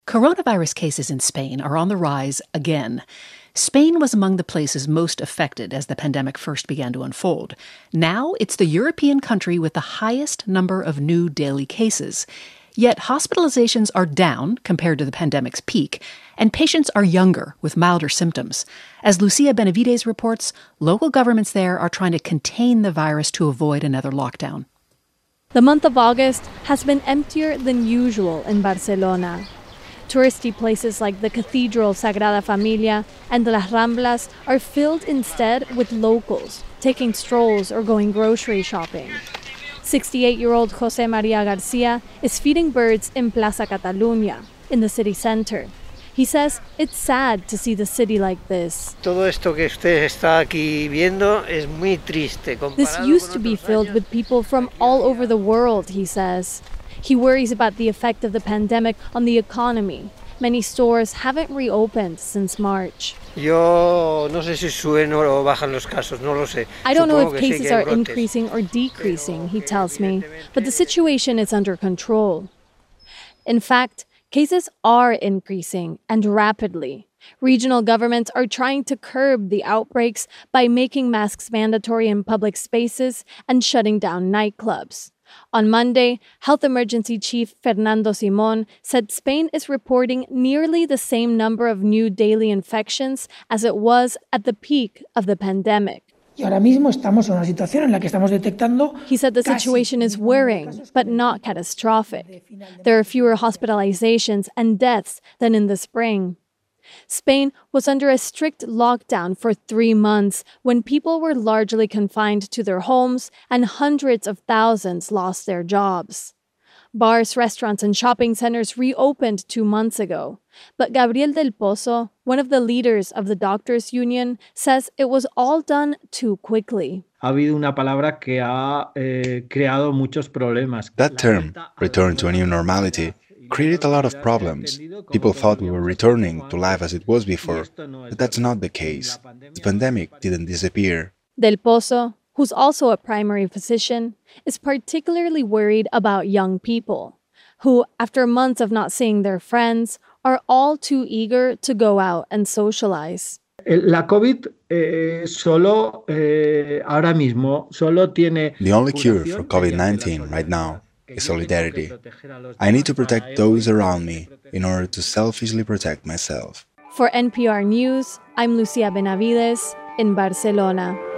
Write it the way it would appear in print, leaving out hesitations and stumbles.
Coronavirus cases in Spain are on the rise again. Spain was among the places most affected as the pandemic first began to unfold. Now it's the European country with the highest number of new daily cases. Yet hospitalizations are down compared to the pandemic's peak, and patients are younger with milder symptoms. As Lucia Benavides reports, local governments there are trying to contain the virus to avoid another lockdown. The month of August has been emptier than usual in Barcelona. Touristy places like the Cathedral Sagrada Familia and Las Ramblas are filled instead with locals, taking strolls or going grocery shopping. 68-year-old José María García is feeding birds in Plaza Catalunya, in the city center. He says it's sad to see the city like this. Todo esto que usted está aquí viendo es muy triste. This used to be filled with people from all over the world, he says. He worries about the effect of the pandemic on the economy. Many stores haven't reopened since March. Yo no sé si suben o bajan los casos, no lo sé. I don't know if cases are increasing or decreasing, he tells me, but the situation is under control. In fact, cases are increasing, and rapidly. Regional governments are trying to curb the outbreaks by making masks mandatory in public spaces and shutting down nightclubs. On Monday, Health Emergency Chief Fernando Simón said Spain is reporting nearly the same number of new daily infections as it was at the peak of the pandemic. Y ahora mismo estamos en una situación en la que estamos detectando. He said the situation is worrying, but not catastrophic. There are fewer hospitalizations and deaths than in the spring. Spain was under a strict lockdown for 3 months when people were largely confined to their homes and hundreds of thousands lost their jobs. Bars, restaurants, and shopping centers reopened 2 months ago. But Gabriel del Pozo, one of the leaders of the doctors' union, says it was all done too quickly. Ha habido una palabra que ha creado muchos problemas. That term, return to a new normality, created a lot of problems. People thought we were returning to life as it was before, but that's not the case. The pandemic didn't disappear. Del Pozo, who's also a primary physician, is particularly worried about young people, who, after months of not seeing their friends, are all too eager to go out and socialize. La COVID ahora mismo solo tiene... The only cure for COVID-19 right now is solidarity. I need to protect those around me in order to selfishly protect myself. For NPR News, I'm Lucia Benavides in Barcelona.